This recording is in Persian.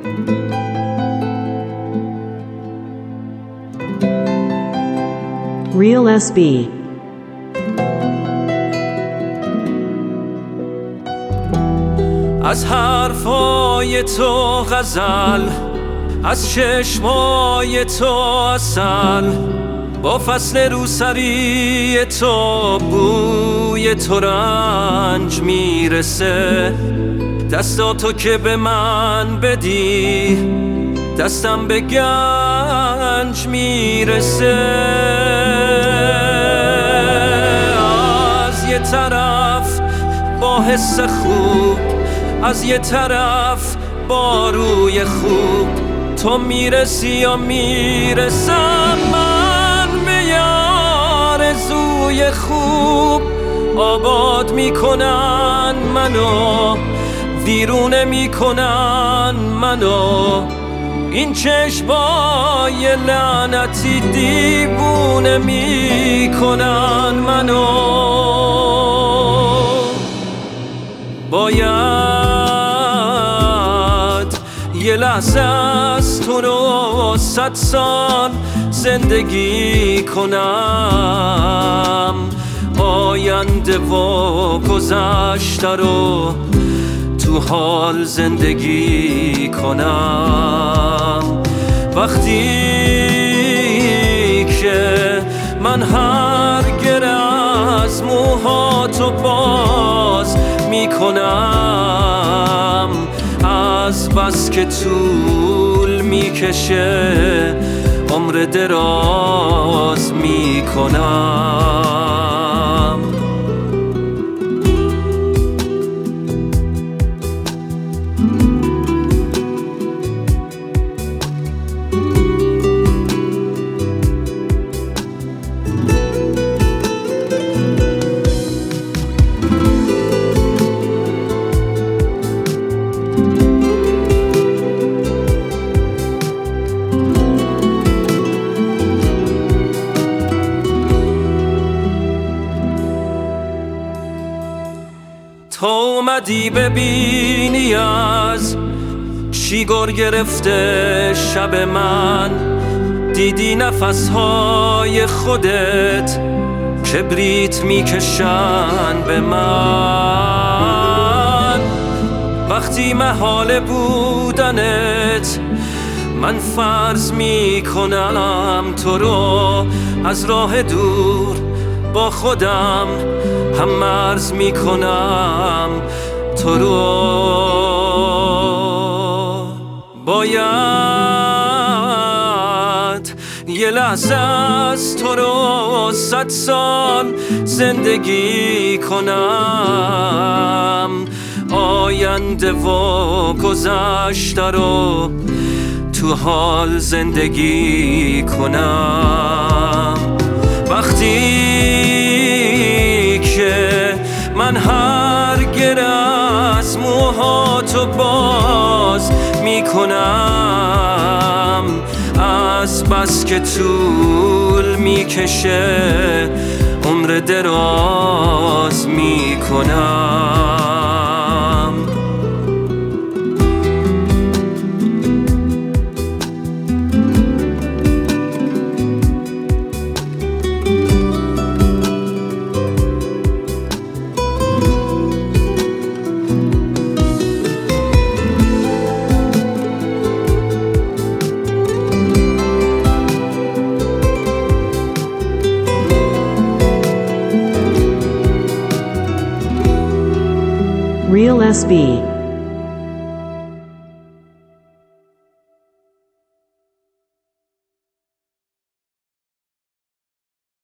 Real SB. از حرفای تو غزل، از چشمای تو عسل، با فصل روسری تو بوی تو رنج میرسه. دستاتو که به من بدی دستم به گنج میرسه. از یه طرف با حس خوب، از یه طرف با روی خوب، تو میرسی یا میرسم من به آرزوی خوب. آباد میکنن منو، ویرونه میکنن منو، این چشمای لعنتی دیوونه میکنن منو. باید یه لحظه از تو رو 100 سال زندگی کنم، آینده و گذشته رو تو حال زندگی کنم. وقتی که من هر گره از موهاتو باز میکنم، از بس که طول میکشه عمر دراز میکنم. تو اومدی ببینی از چی گر گرفته شب من، دیدی نفسهای خودت کبریت میکشن به من. وقتی محال بودنت من فرض میکنم تو رو، از راه دور با خودم هم مرز میکنم تو رو. باید یه لحظه از تو رو 100 سال زندگی کنم، آینده و گذشته رو تو حال زندگی کنم. وقتی که من هر گره از موهاتو باز میکنم، از بس که طول میکشه عمر دراز میکنم. Real SB.